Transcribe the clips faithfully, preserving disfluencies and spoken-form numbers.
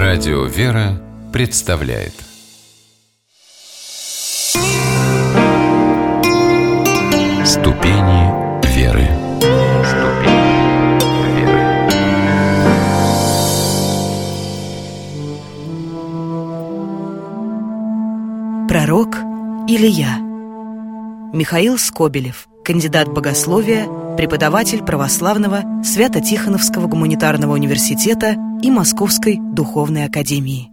Радио «Вера» представляет Ступени веры. Ступени веры. Пророк Илия. Михаил Скобелев, кандидат богословия, преподаватель православного Свято-Тихоновского гуманитарного университета и Московской духовной академии.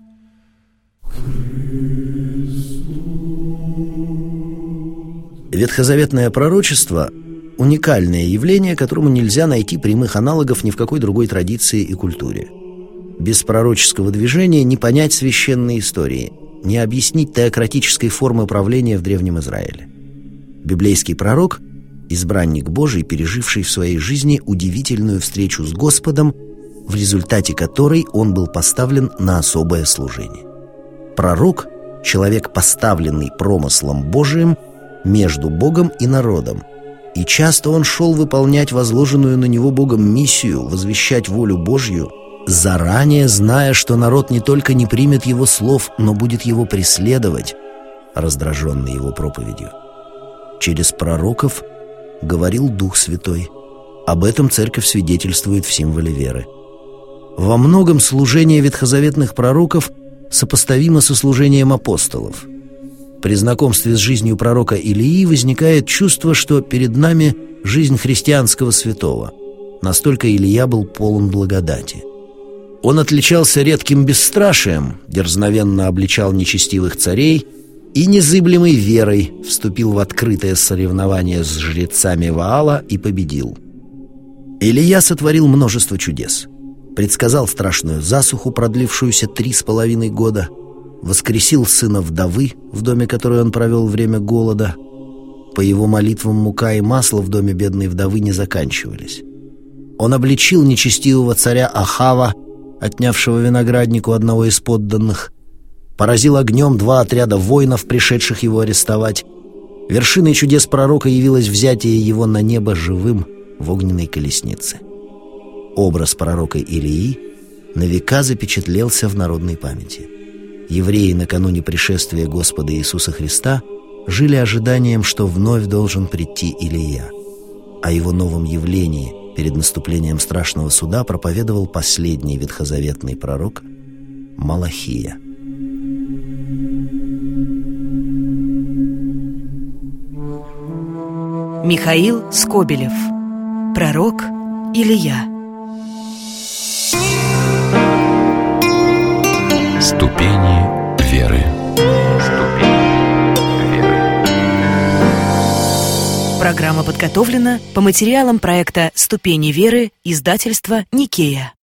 Ветхозаветное пророчество – уникальное явление, которому нельзя найти прямых аналогов ни в какой другой традиции и культуре. Без пророческого движения не понять священной истории, не объяснить теократической формы правления в Древнем Израиле. Библейский пророк – избранник Божий, переживший в своей жизни удивительную встречу с Господом, в результате которой он был поставлен на особое служение. Пророк – человек, поставленный промыслом Божиим между Богом и народом, и часто он шел выполнять возложенную на него Богом миссию, возвещать волю Божью, заранее зная, что народ не только не примет его слов, но будет его преследовать, раздраженный его проповедью. Через пророков говорил Дух Святой. Об этом Церковь свидетельствует в символе веры. Во многом служение ветхозаветных пророков сопоставимо со служением апостолов. При знакомстве с жизнью пророка Илии возникает чувство, что перед нами жизнь христианского святого. Настолько Илия был полон благодати. Он отличался редким бесстрашием, дерзновенно обличал нечестивых царей и незыблемой верой вступил в открытое соревнование с жрецами Ваала и победил. Илия сотворил множество чудес. Предсказал страшную засуху, продлившуюся три с половиной года, воскресил сына вдовы, в доме которой он провел время голода. По его молитвам мука и масло в доме бедной вдовы не заканчивались. Он обличил нечестивого царя Ахава, отнявшего винограднику одного из подданных, поразил огнем два отряда воинов, пришедших его арестовать. Вершиной чудес пророка явилось взятие его на небо живым в огненной колеснице. Образ пророка Илии на века запечатлелся в народной памяти. Евреи накануне пришествия Господа Иисуса Христа жили ожиданием, что вновь должен прийти Илия. О его новом явлении перед наступлением страшного суда проповедовал последний ветхозаветный пророк Малахия. Михаил Скобелев. Пророк Илия. Ступени веры. Ступени веры. Программа подготовлена по материалам проекта «Ступени веры» издательства «Никея».